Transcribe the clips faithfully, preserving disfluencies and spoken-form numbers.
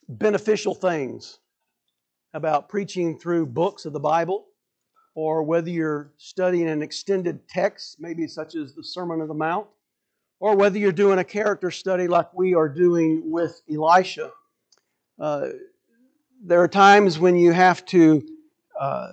beneficial things about preaching through books of the Bible, or whether you're studying an extended text, maybe such as the Sermon on the Mount, or whether you're doing a character study like we are doing with Elisha. Uh, there are times when you have to uh,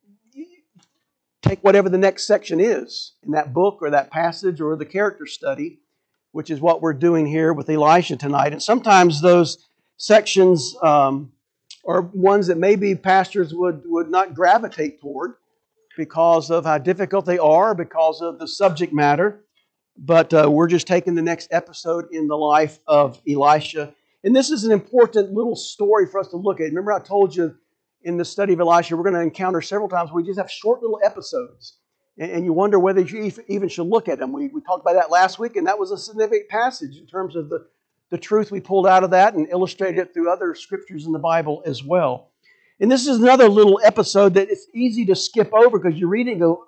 take whatever the next section is in that book or that passage or the character study, which is what we're doing here with Elisha tonight. And sometimes those sections um, are ones that maybe pastors would, would not gravitate toward because of how difficult they are, because of the subject matter. But uh, we're just taking the next episode in the life of Elisha. And this is an important little story for us to look at. Remember I told you in the study of Elisha, we're going to encounter several times where we just have short little episodes. And, and you wonder whether you even should look at them. We, we talked about that last week, and that was a significant passage in terms of the, the truth we pulled out of that and illustrated it through other scriptures in the Bible as well. And this is another little episode that it's easy to skip over because you read it and go,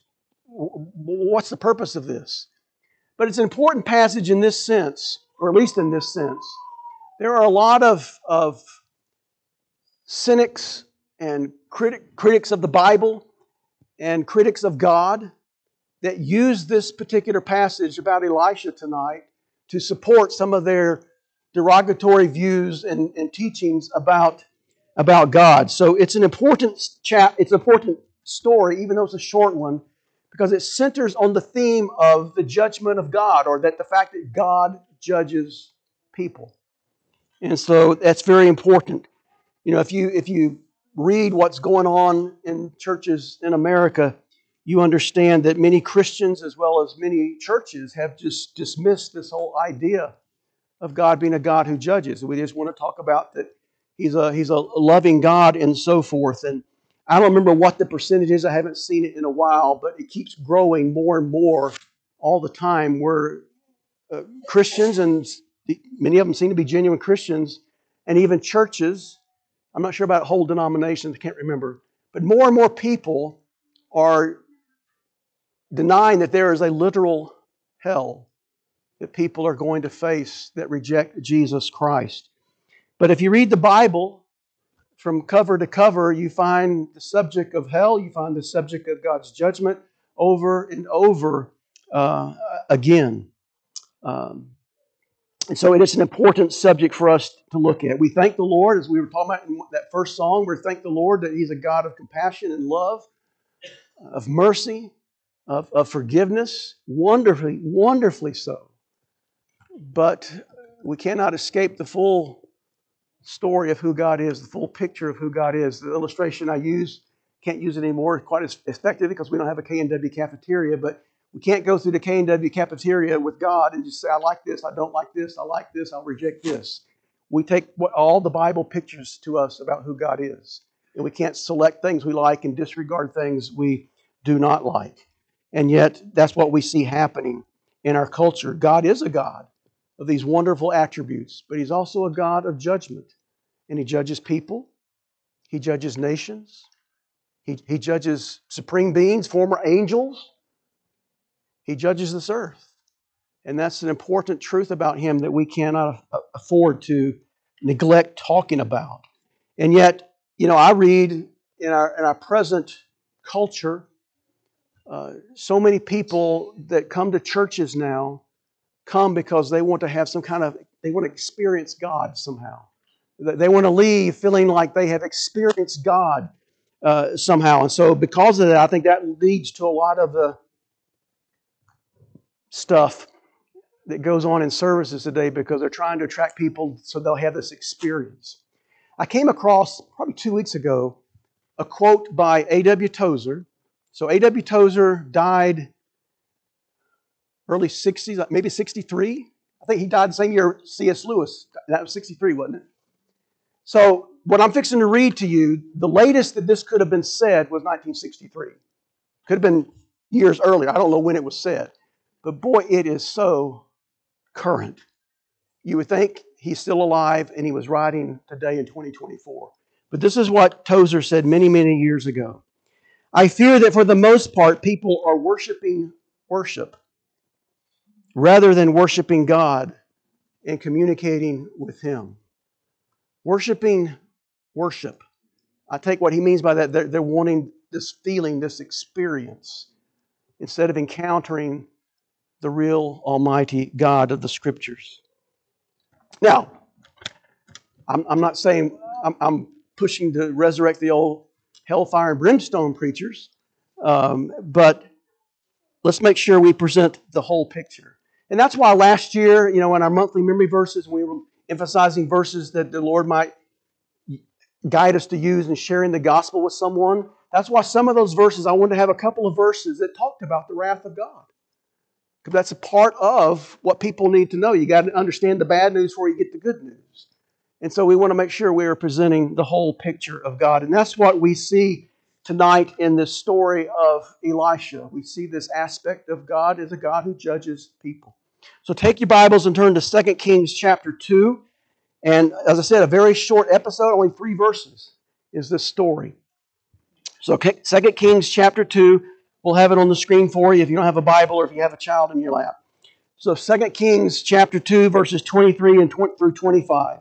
what's the purpose of this? But it's an important passage in this sense, or at least in this sense. There are a lot of, of cynics and critic, critics of the Bible and critics of God that use this particular passage about Elisha tonight to support some of their derogatory views and, and teachings about, about God. So it's an important chap, it's an important story, even though it's a short one, because it centers on the theme of the judgment of God, or that the fact that God judges people. And so that's very important. You know, if you if you read what's going on in churches in America, you understand that many Christians as well as many churches have just dismissed this whole idea of God being a God who judges. We just want to talk about that He's a He's a loving God and so forth. And I don't remember what the percentage is. I haven't seen it in a while, but it keeps growing more and more all the time where uh, Christians, and many of them seem to be genuine Christians, and even churches, I'm not sure about whole denominations, I can't remember, but more and more people are denying that there is a literal hell that people are going to face that reject Jesus Christ. But if you read the Bible, from cover to cover, you find the subject of hell, you find the subject of God's judgment over and over uh, again. Um, and so it is an important subject for us to look at. We thank the Lord, as we were talking about in that first song, we thank the Lord that He's a God of compassion and love, of mercy, of, of forgiveness, wonderfully, wonderfully so. But we cannot escape the full story of who God is, the full picture of who God is. The illustration I use, can't use it anymore quite as effectively because we don't have a K and W cafeteria, but we can't go through the K and W cafeteria with God and just say, I like this, I don't like this, I like this, I'll reject this. We take what all the Bible pictures to us about who God is. And we can't select things we like and disregard things we do not like. And yet, that's what we see happening in our culture. God is a God of these wonderful attributes, but He's also a God of judgment. And He judges people. He judges nations. He, he judges supreme beings, former angels. He judges this earth. And that's an important truth about Him that we cannot afford to neglect talking about. And yet, you know, I read in our, in our present culture, uh, so many people that come to churches now come because they want to have some kind of, they want to experience God somehow. They want to leave feeling like they have experienced God uh, somehow. And so because of that, I think that leads to a lot of the stuff that goes on in services today because they're trying to attract people so they'll have this experience. I came across, probably two weeks ago, a quote by A W Tozer. So A W Tozer died early sixties, maybe sixty-three. I think he died the same year C S Lewis. That was sixty-three, wasn't it? So what I'm fixing to read to you, the latest that this could have been said was nineteen sixty-three. Could have been years earlier. I don't know when it was said. But boy, it is so current. You would think he's still alive and he was writing today in twenty twenty-four. But this is what Tozer said many, many years ago. I fear that for the most part, people are worshiping worship rather than worshiping God and communicating with Him. Worshiping worship. I take what he means by that. They're, they're wanting this feeling, this experience, instead of encountering the real Almighty God of the Scriptures. Now, I'm, I'm not saying I'm, I'm pushing to resurrect the old hellfire and brimstone preachers, um, but let's make sure we present the whole picture. And that's why last year, you know, in our monthly memory verses, we were emphasizing verses that the Lord might guide us to use in sharing the gospel with someone. That's why some of those verses, I wanted to have a couple of verses that talked about the wrath of God. Because that's a part of what people need to know. You got to understand the bad news before you get the good news. And so we want to make sure we are presenting the whole picture of God. And that's what we see tonight in this story of Elisha. We see this aspect of God as a God who judges people. So take your Bibles and turn to Second Kings chapter two. And as I said, a very short episode, only three verses is this story. So Second Kings chapter two, we'll have it on the screen for you if you don't have a Bible or if you have a child in your lap. So Second Kings chapter two, verses twenty-three and twenty through twenty-five.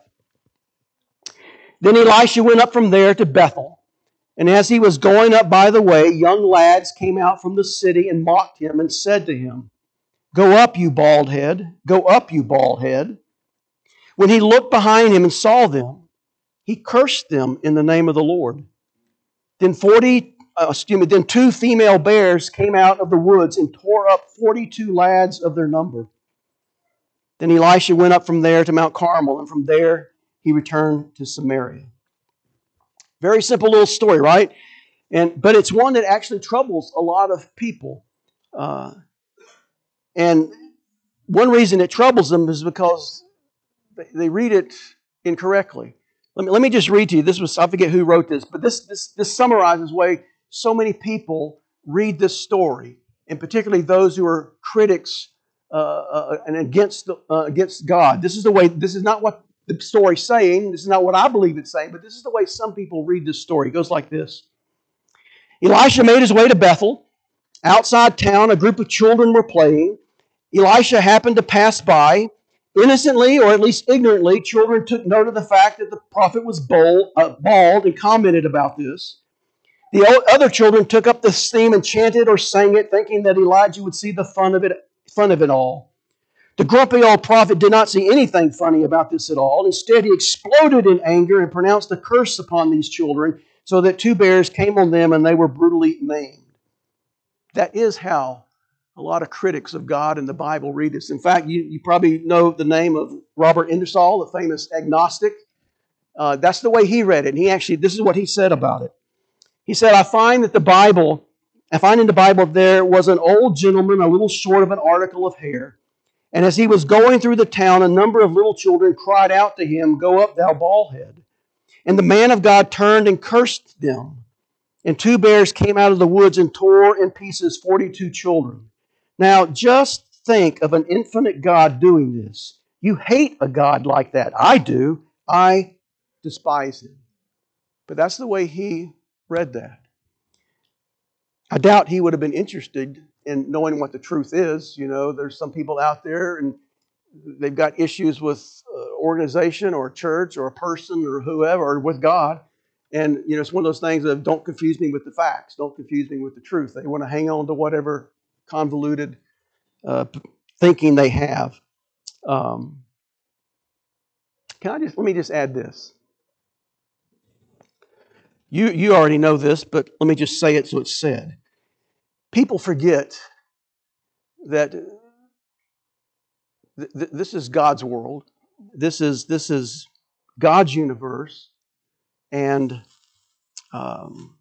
Then Elisha went up from there to Bethel. And as he was going up by the way, young lads came out from the city and mocked him and said to him, "Go up, you bald head. Go up, you bald head." When he looked behind him and saw them, he cursed them in the name of the Lord. Then forty, uh, excuse me, then two female bears came out of the woods and tore up forty-two lads of their number. Then Elisha went up from there to Mount Carmel, and from there he returned to Samaria. Very simple little story, right? And but it's one that actually troubles a lot of people. Uh, and one reason it troubles them is because they read it incorrectly. Let me, let me just read to you. This was, I forget who wrote this, but this, this, this summarizes the way so many people read this story, and particularly those who are critics uh, uh, and against, the, uh, against God. This is the way, this is not what the story's saying. This is not what I believe it's saying, but this is the way some people read this story. It goes like this. Elisha made his way to Bethel. Outside town, a group of children were playing. Elisha happened to pass by. Innocently, or at least ignorantly, children took note of the fact that the prophet was bold, uh, bald and commented about this. The other children took up this theme and chanted or sang it, thinking that Elijah would see the fun of it, fun of it all. The grumpy old prophet did not see anything funny about this at all. Instead, he exploded in anger and pronounced a curse upon these children, so that two bears came on them and they were brutally maimed. That is how a lot of critics of God and the Bible read this. In fact, you, you probably know the name of Robert Ingersoll, the famous agnostic. Uh, that's the way he read it. And he actually, this is what he said about it. He said, I find that the Bible, I find in the Bible there was an old gentleman, a little short of an article of hair. And as he was going through the town, a number of little children cried out to him, "Go up, thou bald head." And the man of God turned and cursed them. And two bears came out of the woods and tore in pieces forty-two children. Now, just think of an infinite God doing this. You hate a God like that. I do. I despise him. But that's the way he read that. I doubt he would have been interested in knowing what the truth is. You know, there's some people out there and they've got issues with uh, organization or church or a person or whoever, or with God. And, you know, it's one of those things of don't confuse me with the facts. Don't confuse me with the truth. They want to hang on to whatever convoluted uh, thinking they have. Um, can I just, let me just add this. You, you already know this, but let me just say it so it's said. People forget that th- th- this is God's world. This is, this is God's universe. And um,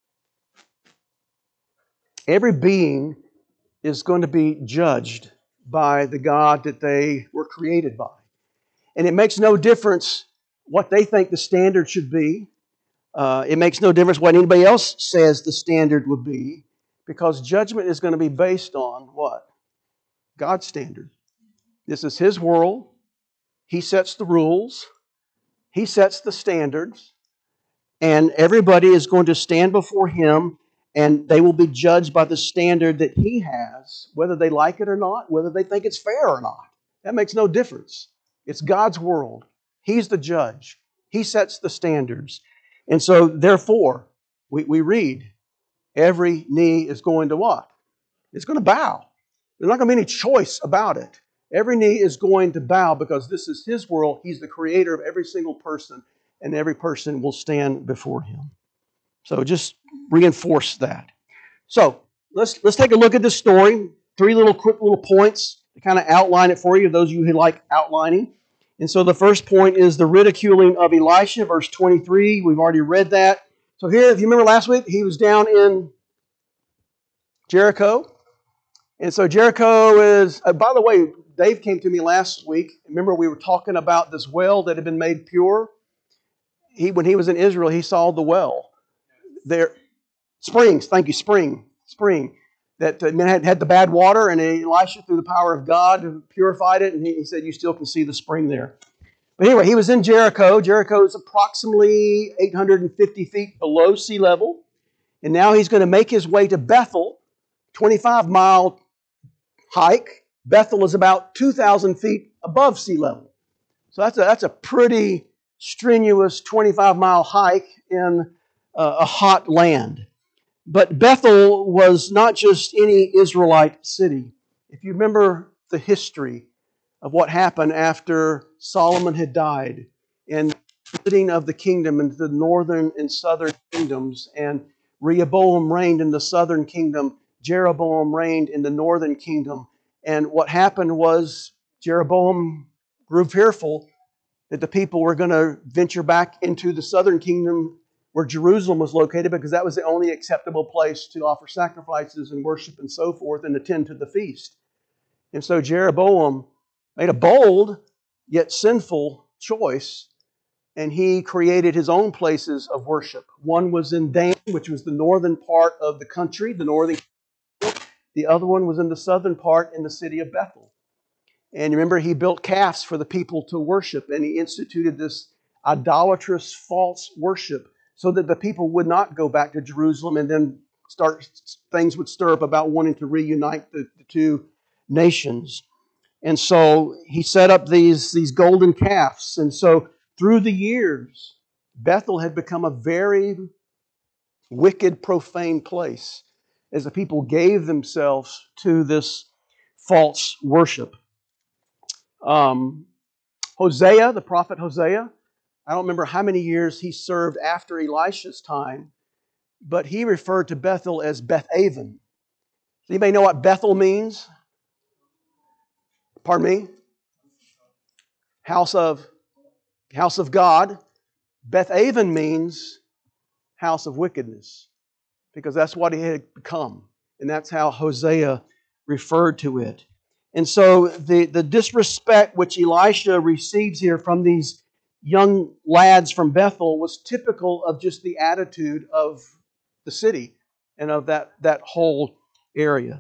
every being is going to be judged by the God that they were created by. And it makes no difference what they think the standard should be. Uh, it makes no difference what anybody else says the standard would be, because judgment is going to be based on what? God's standard. This is His world. He sets the rules. He sets the standards. And everybody is going to stand before Him, and they will be judged by the standard that He has, whether they like it or not, whether they think it's fair or not. That makes no difference. It's God's world. He's the judge. He sets the standards. And so, therefore, we, we read, every knee is going to what? It's going to bow. There's not going to be any choice about it. Every knee is going to bow because this is His world. He's the creator of every single person, and every person will stand before Him. So just reinforce that. So let's let's take a look at this story. Three little quick little points to kind of outline it for you, those of you who like outlining. And so the first point is the ridiculing of Elisha, verse twenty-three. We've already read that. So here, if you remember last week, he was down in Jericho. And so Jericho is, uh, by the way, Dave came to me last week. Remember we were talking about this well that had been made pure? He, when he was in Israel, he saw the well. There, springs, thank you, spring, spring. That uh, had, had the bad water, and Elisha, through the power of God, purified it, and he, he said, you still can see the spring there. But anyway, he was in Jericho. Jericho is approximately eight hundred fifty feet below sea level. And now he's going to make his way to Bethel, twenty-five mile hike. Bethel is about two thousand feet above sea level. So that's a, that's a pretty strenuous twenty-five mile hike in uh, a hot land. But Bethel was not just any Israelite city. If you remember the history of what happened after Solomon had died and the splitting of the kingdom into the northern and southern kingdoms, and Rehoboam reigned in the southern kingdom, Jeroboam reigned in the northern kingdom. And what happened was Jeroboam grew fearful that the people were going to venture back into the southern kingdom where Jerusalem was located, because that was the only acceptable place to offer sacrifices and worship and so forth and attend to the feast. And so Jeroboam made a bold yet sinful choice, and he created his own places of worship. One was in Dan, which was the northern part of the country, the northern. The other one was in the southern part in the city of Bethel. And remember, he built calves for the people to worship, and he instituted this idolatrous false worship so that the people would not go back to Jerusalem, and then start things would stir up about wanting to reunite the, the two nations. And so he set up these, these golden calves. And so through the years, Bethel had become a very wicked, profane place as the people gave themselves to this false worship. Um, Hosea, the prophet Hosea, I don't remember how many years he served after Elisha's time, but he referred to Bethel as Bethaven. Does anybody know what Bethel means? Pardon me? House of, house of God. Bethaven means house of wickedness, because that's what it had become. And that's how Hosea referred to it. And so the, the disrespect which Elisha receives here from these young lads from Bethel was typical of just the attitude of the city and of that, that whole area.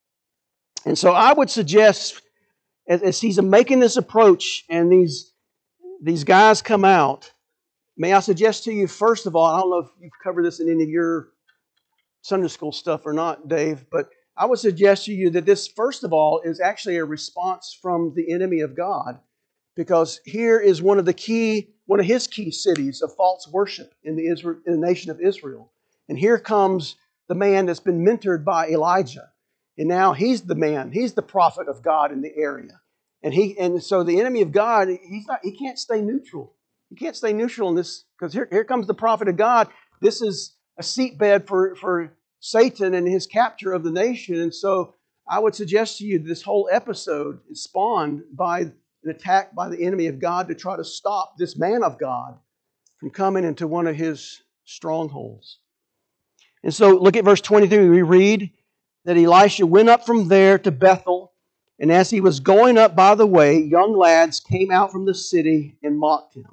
And so I would suggest, as, as he's making this approach and these, these guys come out, may I suggest to you, first of all, I don't know if you've covered this in any of your Sunday school stuff or not, Dave, but I would suggest to you that this, first of all, is actually a response from the enemy of God, because here is one of the key, one of his key cities of false worship in the, Israel, in the nation of Israel. And here comes the man that's been mentored by Elijah. And now he's the man, he's the prophet of God in the area. And he and so the enemy of God, he's not, he can't stay neutral. He can't stay neutral in this, because here, here comes the prophet of God. This is a seatbed for, for Satan and his capture of the nation. And so I would suggest to you this whole episode is spawned by an attack by the enemy of God to try to stop this man of God from coming into one of his strongholds. And so look at verse twenty-three. We read that Elisha went up from there to Bethel, and as he was going up by the way, young lads came out from the city and mocked him.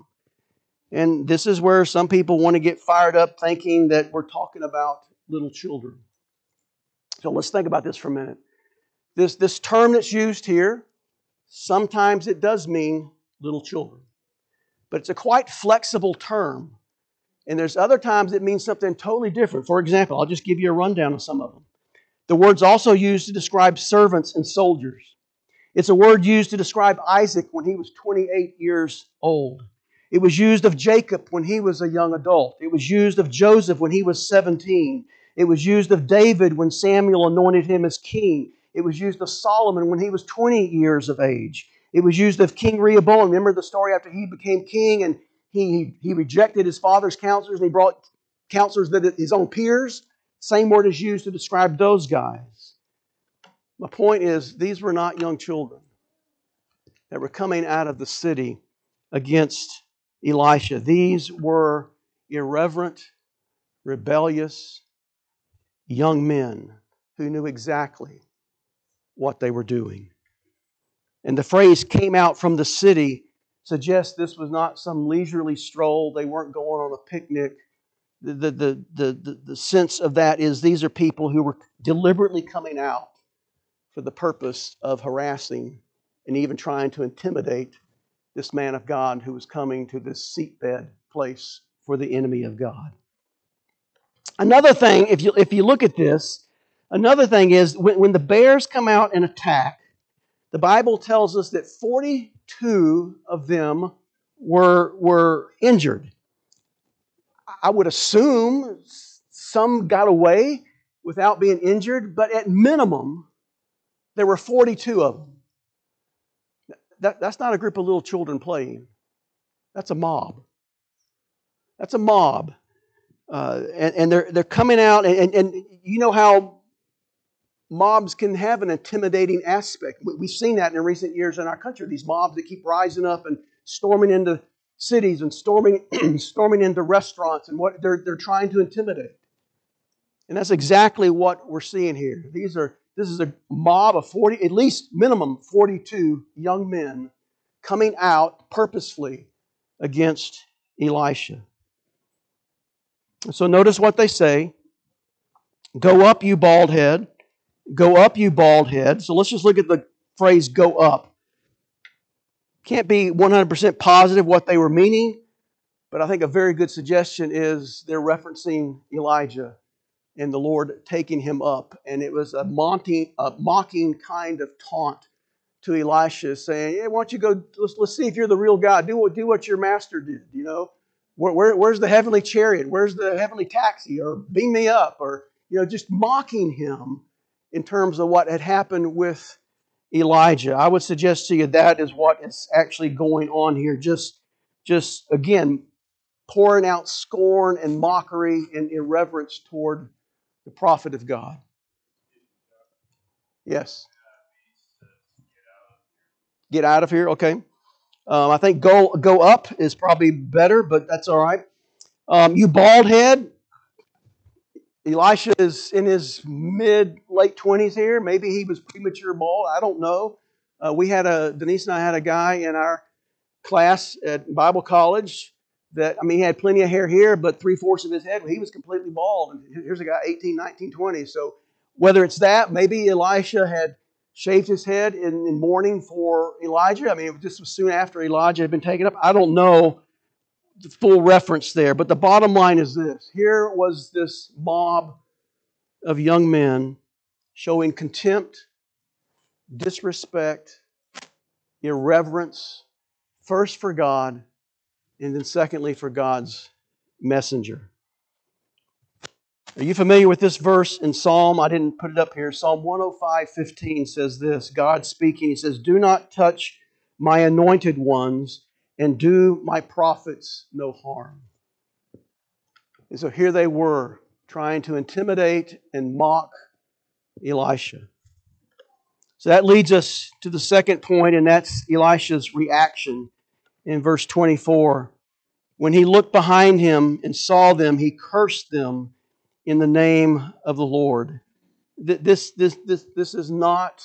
And this is where some people want to get fired up, thinking that we're talking about little children. So let's think about this for a minute. This, this term that's used here, sometimes it does mean little children. But it's a quite flexible term. And there's other times it means something totally different. For example, I'll just give you a rundown of some of them. The word's also used to describe servants and soldiers. It's a word used to describe Isaac when he was twenty-eight years old. It was used of Jacob when he was a young adult. It was used of Joseph when he was seventeen. It was used of David when Samuel anointed him as king. It was used of Solomon when he was twenty years of age. It was used of King Rehoboam. Remember the story after he became king and he, he rejected his father's counselors and he brought counselors that his own peers? Same word is used to describe those guys. My point is, these were not young children that were coming out of the city against Elisha. These were irreverent, rebellious young men who knew exactly what they were doing. And the phrase came out from the city suggests this was not some leisurely stroll. They weren't going on a picnic. The, the, the, the, the sense of that is these are people who were deliberately coming out for the purpose of harassing and even trying to intimidate this man of God who was coming to this seatbed place for the enemy of God. Another thing, if you, if you look at this, another thing is when, when the bears come out and attack, the Bible tells us that forty-two of them were, were injured. I would assume some got away without being injured, but at minimum, there were forty-two of them. That, that's not a group of little children playing. That's a mob. That's a mob. Uh, and, and they're they're coming out, and, and, and you know how mobs can have an intimidating aspect. We've seen that in recent years in our country. These mobs that keep rising up and storming into cities and storming storming into restaurants, and what they're they're trying to intimidate. And that's exactly what we're seeing here. These are this is a mob of forty, at least minimum forty-two young men coming out purposefully against Elisha. So notice what they say. Go up, you bald head. Go up, you bald head. So let's just look at the phrase go up. Can't be one hundred percent positive what they were meaning, but I think a very good suggestion is they're referencing Elijah and the Lord taking him up. And it was a mocking, a mocking kind of taunt to Elisha, saying, hey, why don't you go, let's, let's see if you're the real God. Do what, do what your master did, you know. Where, where, where's the heavenly chariot? Where's the heavenly taxi? Or beam me up. Or, you know, just mocking him in terms of what had happened with Elijah. I would suggest to you that is what is actually going on here. Just, just again, pouring out scorn and mockery and irreverence toward the prophet of God. Yes. Get out of here, okay. Um, I think go go up is probably better, but that's all right. Um, you bald head. Elisha is in his mid, late twenties here. Maybe he was premature bald. I don't know. Uh, we had a, Denise and I had a guy in our class at Bible college that, I mean, he had plenty of hair here, but three-fourths of his head, he was completely bald. And here's a guy, eighteen, nineteen, twenty. So whether it's that, maybe Elisha had shaved his head in, in mourning for Elijah. I mean, this was soon after Elijah had been taken up. I don't know the full reference there, but the bottom line is this. Here was this mob of young men showing contempt, disrespect, irreverence, first for God, and then secondly for God's messenger. Are you familiar with this verse in Psalm? I didn't put it up here. Psalm one oh five, fifteen says this. God speaking, He says, do not touch my anointed ones and do my prophets no harm. And so here they were, trying to intimidate and mock Elisha. So that leads us to the second point, and that's Elisha's reaction in verse twenty-four. When he looked behind him and saw them, he cursed them in the name of the Lord. This, this, this, this is not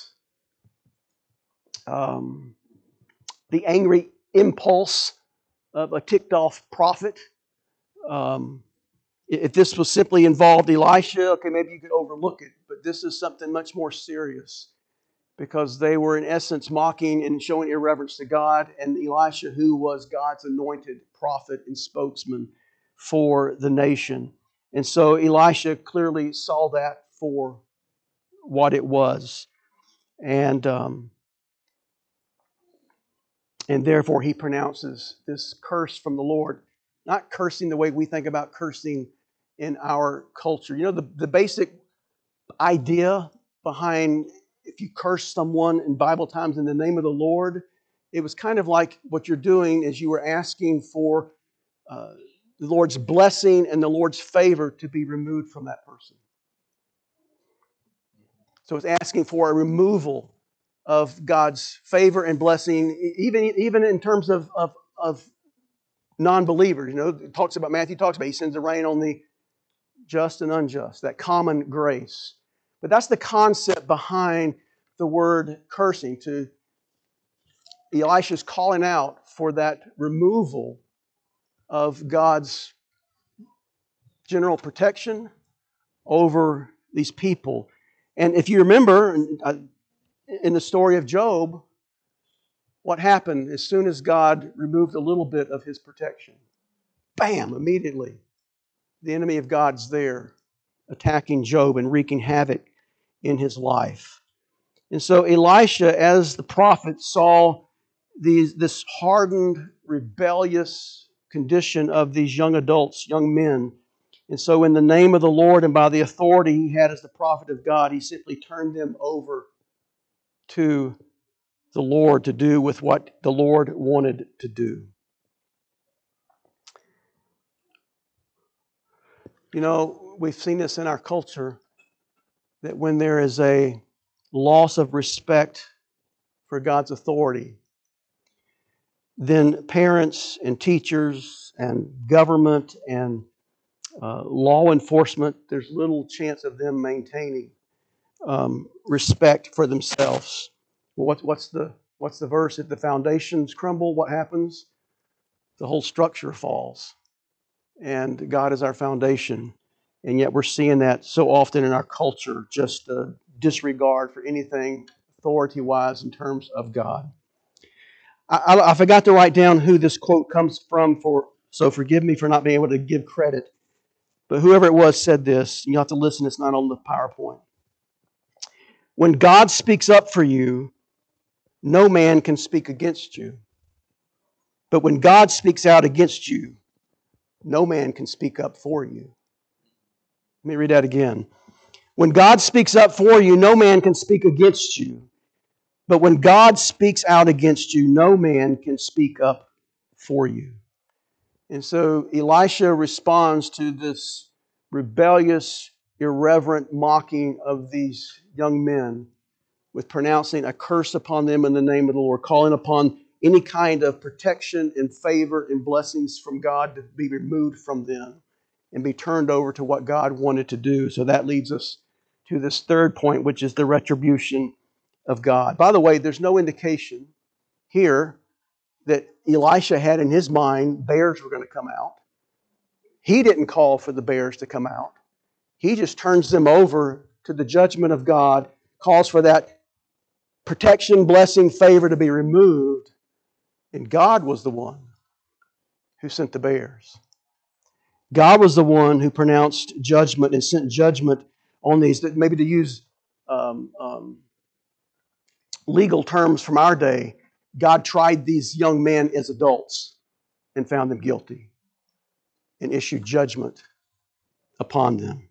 um, the angry impulse of a ticked-off prophet. Um, if this was simply involved Elisha, okay, maybe you could overlook it. But this is something much more serious, because they were in essence mocking and showing irreverence to God and Elisha, who was God's anointed prophet and spokesman for the nation. And so Elisha clearly saw that for what it was. And um, And therefore he pronounces this curse from the Lord. Not cursing the way we think about cursing in our culture. You know, the, the basic idea behind if you curse someone in Bible times in the name of the Lord, it was kind of like what you're doing is you were asking for uh, the Lord's blessing and the Lord's favor to be removed from that person. So it's asking for a removal of God's favor and blessing, even, even in terms of, of, of non-believers. You know, it talks about, Matthew talks about, he sends the rain on the just and unjust, that common grace. But that's the concept behind the word cursing. To Elisha's calling out for that removal of God's general protection over these people. And if you remember in the story of Job, what happened as soon as God removed a little bit of His protection? Bam! Immediately, the enemy of God's there, attacking Job and wreaking havoc in his life. And so Elisha, as the prophet, saw these, this hardened, rebellious condition of these young adults, young men. And so in the name of the Lord and by the authority he had as the prophet of God, he simply turned them over to the Lord to do with what the Lord wanted to do. You know, we've seen this in our culture, that when there is a loss of respect for God's authority, then parents and teachers and government and uh, law enforcement, there's little chance of them maintaining um, respect for themselves. Well, what, what's the what's the verse? If the foundations crumble, what happens? The whole structure falls. And God is our foundation. And yet we're seeing that so often in our culture, just a disregard for anything authority-wise in terms of God. I, I forgot to write down who this quote comes from, for so forgive me for not being able to give credit. But whoever it was said this. You have to listen, it's not on the PowerPoint. When God speaks up for you, no man can speak against you. But when God speaks out against you, no man can speak up for you. Let me read that again. When God speaks up for you, no man can speak against you. But when God speaks out against you, no man can speak up for you. And so Elisha responds to this rebellious, irreverent mocking of these young men with pronouncing a curse upon them in the name of the Lord, calling upon any kind of protection and favor and blessings from God to be removed from them and be turned over to what God wanted to do. So that leads us to this third point, which is the retribution of God. By the way, there's no indication here that Elisha had in his mind bears were going to come out. He didn't call for the bears to come out. He just turns them over to the judgment of God, calls for that protection, blessing, favor to be removed. And God was the one who sent the bears. God was the one who pronounced judgment and sent judgment on these. That maybe to use um, um, legal terms from our day, God tried these young men as adults and found them guilty and issued judgment upon them.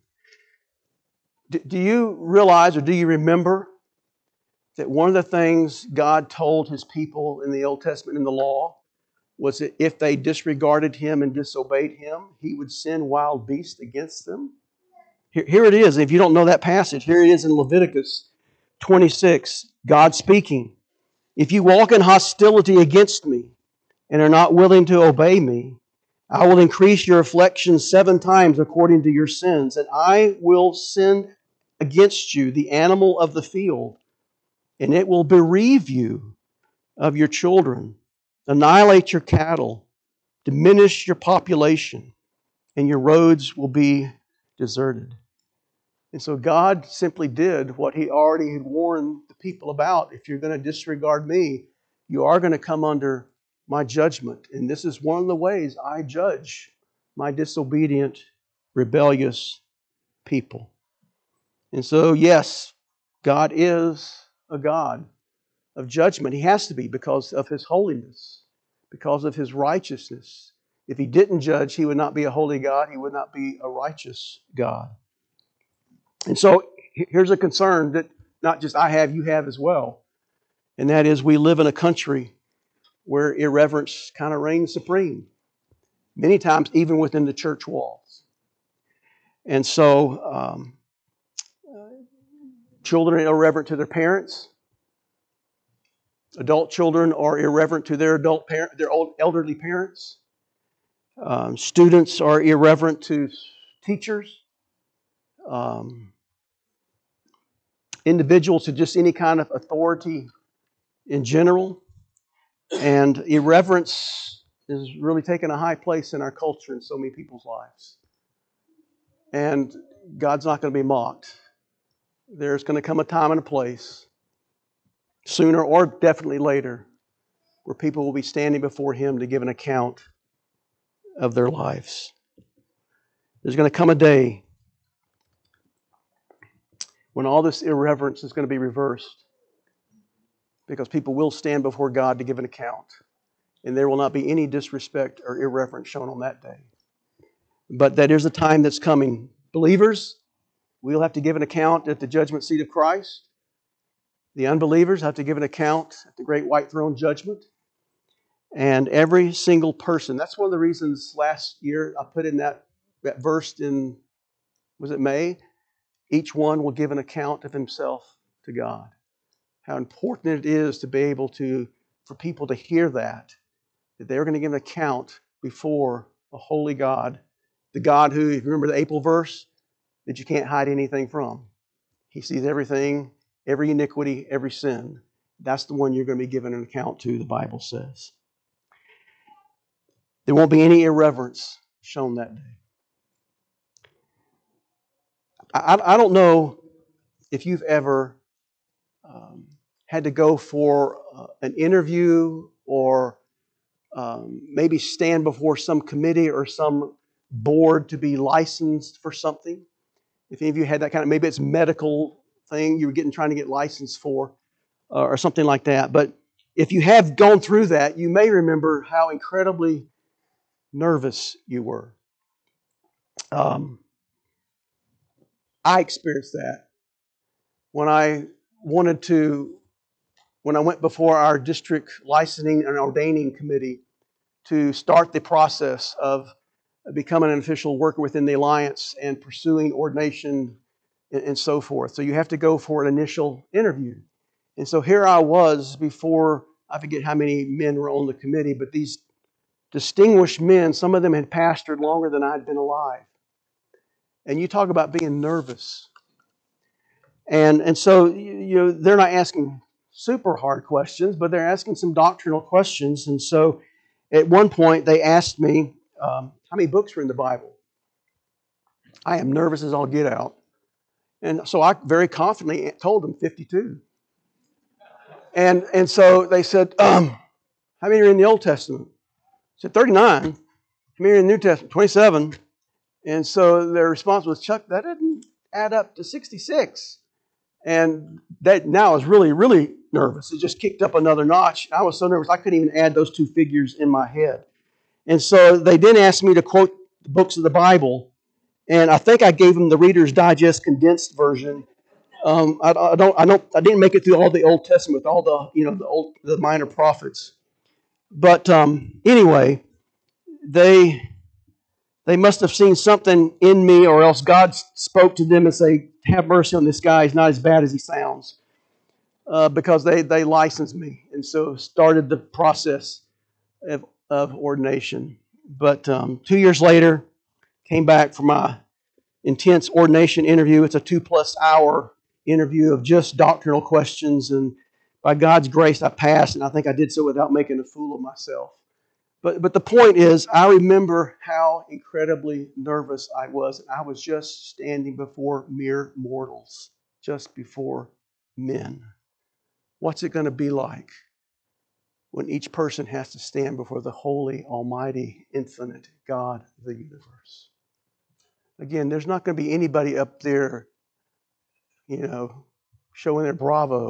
Do, do you realize or do you remember that one of the things God told His people in the Old Testament in the law was that if they disregarded Him and disobeyed Him, He would send wild beasts against them? Here, here it is. If you don't know that passage, here it is in Leviticus twenty-six, God speaking. If you walk in hostility against me and are not willing to obey me, I will increase your afflictions seven times according to your sins, and I will send against you the animal of the field, and it will bereave you of your children, annihilate your cattle, diminish your population, and your roads will be deserted. And so God simply did what He already had warned the people about. If you're going to disregard me, you are going to come under my judgment. And this is one of the ways I judge my disobedient, rebellious people. And so, yes, God is a God of judgment. He has to be because of His holiness, because of His righteousness. If He didn't judge, He would not be a holy God. He would not be a righteous God. And so here's a concern that not just I have, you have as well. And that is we live in a country where irreverence kind of reigns supreme. Many times even within the church walls. And so um, children are irreverent to their parents. Adult children are irreverent to their adult parent, their old elderly parents. Um, students are irreverent to teachers. Um, individuals to just any kind of authority in general. And irreverence is really taking a high place in our culture in so many people's lives. And God's not going to be mocked. There's going to come a time and a place, sooner or definitely later, where people will be standing before Him to give an account of their lives. There's going to come a day when all this irreverence is going to be reversed, because people will stand before God to give an account, and there will not be any disrespect or irreverence shown on that day. But that is a time that's coming. Believers, we'll have to give an account at the judgment seat of Christ. The unbelievers have to give an account at the great white throne judgment. And every single person, that's one of the reasons last year I put in that, that verse in, was it May? Each one will give an account of himself to God. How important it is to be able to, for people to hear that, that they're going to give an account before a holy God, the God who, if you remember the April verse, that you can't hide anything from. He sees everything, every iniquity, every sin. That's the one you're going to be given an account to, the Bible says. There won't be any irreverence shown that day. I, I don't know if you've ever um, had to go for uh, an interview or um, maybe stand before some committee or some board to be licensed for something. If any of you had that kind of, maybe it's medical thing you were getting trying to get licensed for uh, or something like that. But if you have gone through that, you may remember how incredibly nervous you were. Um, I experienced that when I wanted to, when I went before our district licensing and ordaining committee to start the process of becoming an official worker within the Alliance and pursuing ordination and, and so forth. So you have to go for an initial interview. And so here I was before, I forget how many men were on the committee, but these distinguished men, some of them had pastored longer than I'd been alive. And you talk about being nervous. And, and so you know, they're not asking super hard questions, but they're asking some doctrinal questions. And so at one point they asked me, um, how many books are in the Bible? I am nervous as all get out. And so I very confidently told them fifty-two. And, and so they said, um, how many are in the Old Testament? I said, thirty-nine. How many are in the New Testament? twenty-seven. And so their response was, Chuck, that didn't add up to sixty-six. And that now I was really, really nervous. It just kicked up another notch. I was so nervous I couldn't even add those two figures in my head. And so they then asked me to quote the books of the Bible. And I think I gave them the Reader's Digest condensed version. Um, I, I don't, I don't, I didn't make it through all the Old Testament with all the, you know, the old, the minor prophets. But um, anyway, they they must have seen something in me, or else God spoke to them and say, "Have mercy on this guy. He's not as bad as he sounds," uh, because they they licensed me, and so started the process of of ordination. But um, two years later, came back for my intense ordination interview. It's a two plus hour interview of just doctrinal questions, and by God's grace, I passed, and I think I did so without making a fool of myself. But but the point is, I remember how incredibly nervous I was, and I was just standing before mere mortals, just before men. What's it going to be like when each person has to stand before the holy, almighty, infinite God of the universe? Again, there's not going to be anybody up there, you know, showing their bravo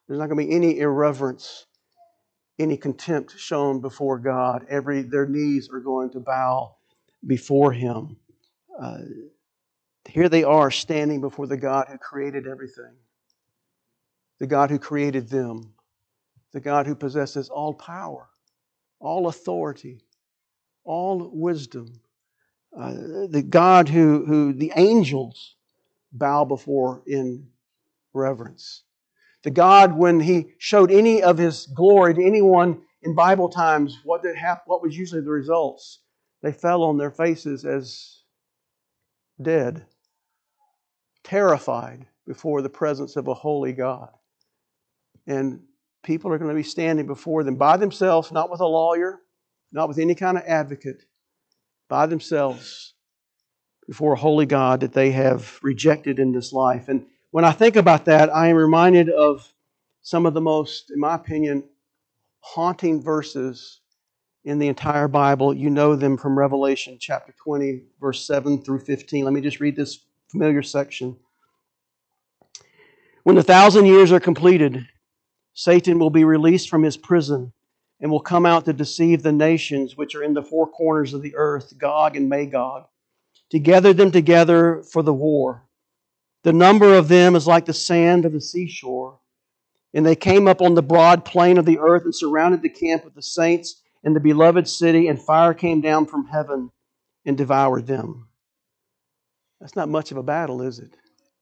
There's not going to be any irreverence, any contempt shown before God. Every their knees are going to bow before Him. Uh, here they are standing before the God who created everything, the God who created them, the God who possesses all power, all authority, all wisdom, uh, the God who, who the angels bow before in reverence. The God, when He showed any of His glory to anyone in Bible times, what did happen? What was usually the results? They fell on their faces as dead, terrified before the presence of a holy God. And people are going to be standing before them by themselves, not with a lawyer, not with any kind of advocate, by themselves before a holy God that they have rejected in this life. And when I think about that, I am reminded of some of the most, in my opinion, haunting verses in the entire Bible. You know them from Revelation chapter twenty, verse seven through fifteen. Let me just read this familiar section. When the thousand years are completed, Satan will be released from his prison and will come out to deceive the nations which are in the four corners of the earth, Gog and Magog, to gather them together for the war. The number of them is like the sand of the seashore. And they came up on the broad plain of the earth and surrounded the camp of the saints and the beloved city, and fire came down from heaven and devoured them. That's not much of a battle, is it?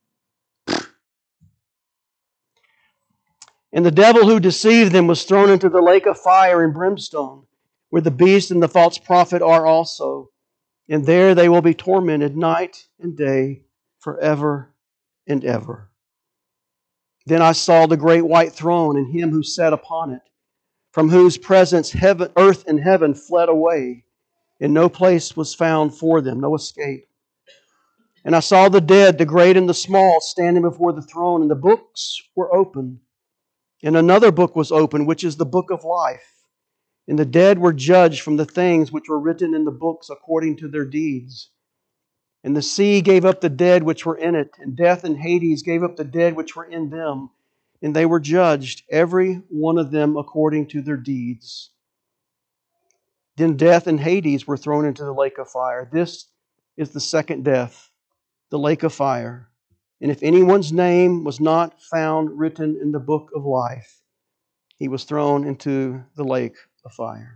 And the devil who deceived them was thrown into the lake of fire and brimstone, where the beast and the false prophet are also. And there they will be tormented night and day forever and ever. Then I saw the great white throne and Him who sat upon it, from whose presence heaven, earth and heaven fled away, and no place was found for them, no escape. And I saw the dead, the great and the small, standing before the throne, and the books were open. And another book was opened, which is the book of life. And the dead were judged from the things which were written in the books according to their deeds. And the sea gave up the dead which were in it, and death and Hades gave up the dead which were in them. And they were judged, every one of them according to their deeds. Then death and Hades were thrown into the lake of fire. This is the second death, the lake of fire. And if anyone's name was not found written in the book of life, he was thrown into the lake of fire.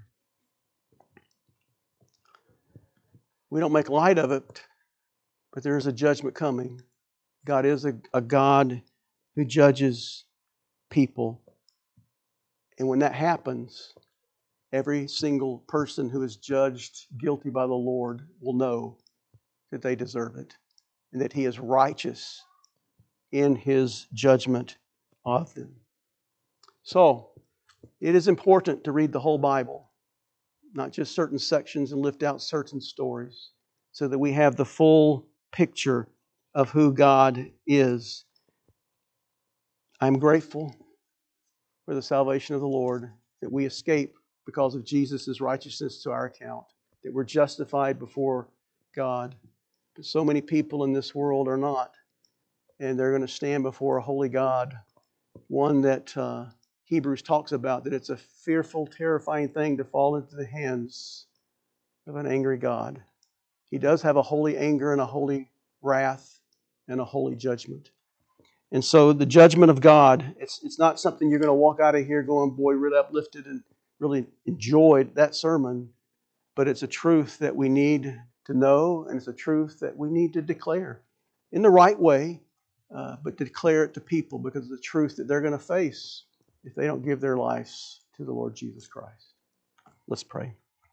We don't make light of it, but there is a judgment coming. God is a, a God who judges people. And when that happens, every single person who is judged guilty by the Lord will know that they deserve it and that He is righteous in His judgment of them. So, it is important to read the whole Bible, not just certain sections and lift out certain stories, so that we have the full picture of who God is. I'm grateful for the salvation of the Lord, that we escape because of Jesus' righteousness to our account, that we're justified before God. But so many people in this world are not, and they're going to stand before a holy God, one that uh, Hebrews talks about, that it's a fearful, terrifying thing to fall into the hands of an angry God. He does have a holy anger and a holy wrath and a holy judgment. And so the judgment of God, it's, it's not something you're going to walk out of here going, boy, really uplifted and really enjoyed that sermon. But it's a truth that we need to know, and it's a truth that we need to declare in the right way, uh, but to declare it to people because of the truth that they're going to face if they don't give their lives to the Lord Jesus Christ. Let's pray.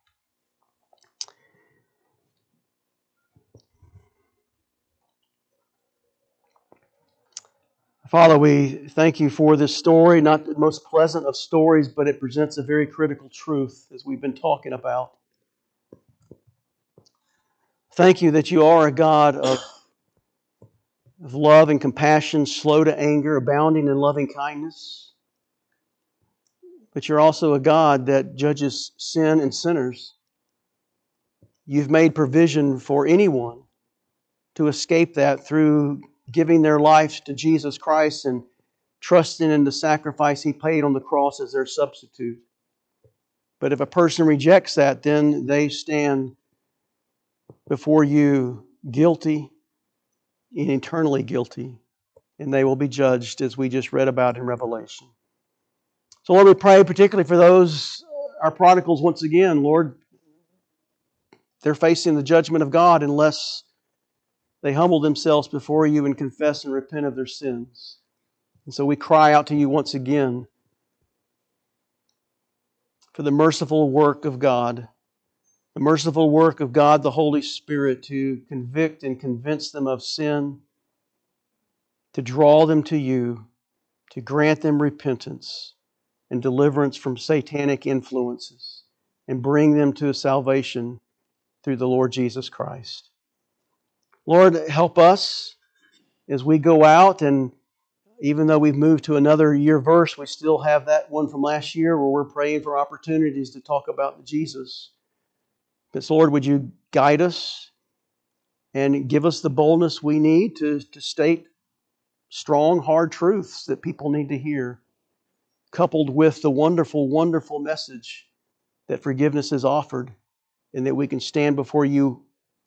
Father, we thank You for this story, not the most pleasant of stories, but it presents a very critical truth as we've been talking about. Thank You that You are a God of, of love and compassion, slow to anger, abounding in loving kindness. But You're also a God that judges sin and sinners. You've made provision for anyone to escape that through giving their lives to Jesus Christ and trusting in the sacrifice He paid on the cross as their substitute. But if a person rejects that, then they stand before you guilty and eternally guilty, and they will be judged as we just read about in Revelation. So Lord, we pray particularly for those, our prodigals once again. Lord, they're facing the judgment of God unless they humble themselves before You and confess and repent of their sins. And so we cry out to You once again for the merciful work of God, the merciful work of God, the Holy Spirit, to convict and convince them of sin, to draw them to You, to grant them repentance and deliverance from satanic influences, and bring them to salvation through the Lord Jesus Christ. Lord, help us as we go out, and even though we've moved to another year verse, we still have that one from last year where we're praying for opportunities to talk about Jesus. But Lord, would You guide us and give us the boldness we need to, to state strong, hard truths that people need to hear, coupled with the wonderful, wonderful message that forgiveness is offered, and that we can stand before You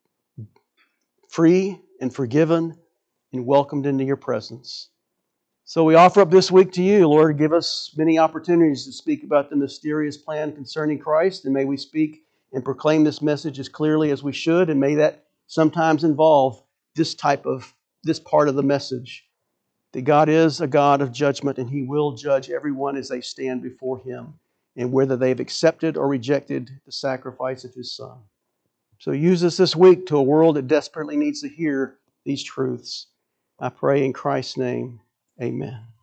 free and forgiven and welcomed into Your presence. So we offer up this week to You, Lord. Give us many opportunities to speak about the mysterious plan concerning Christ, and may we speak and proclaim this message as clearly as we should, and may that sometimes involve this type of, this part of the message, that God is a God of judgment, and He will judge everyone as they stand before Him, and whether they've accepted or rejected the sacrifice of His Son. So use us this week to a world that desperately needs to hear these truths. I pray in Christ's name, amen.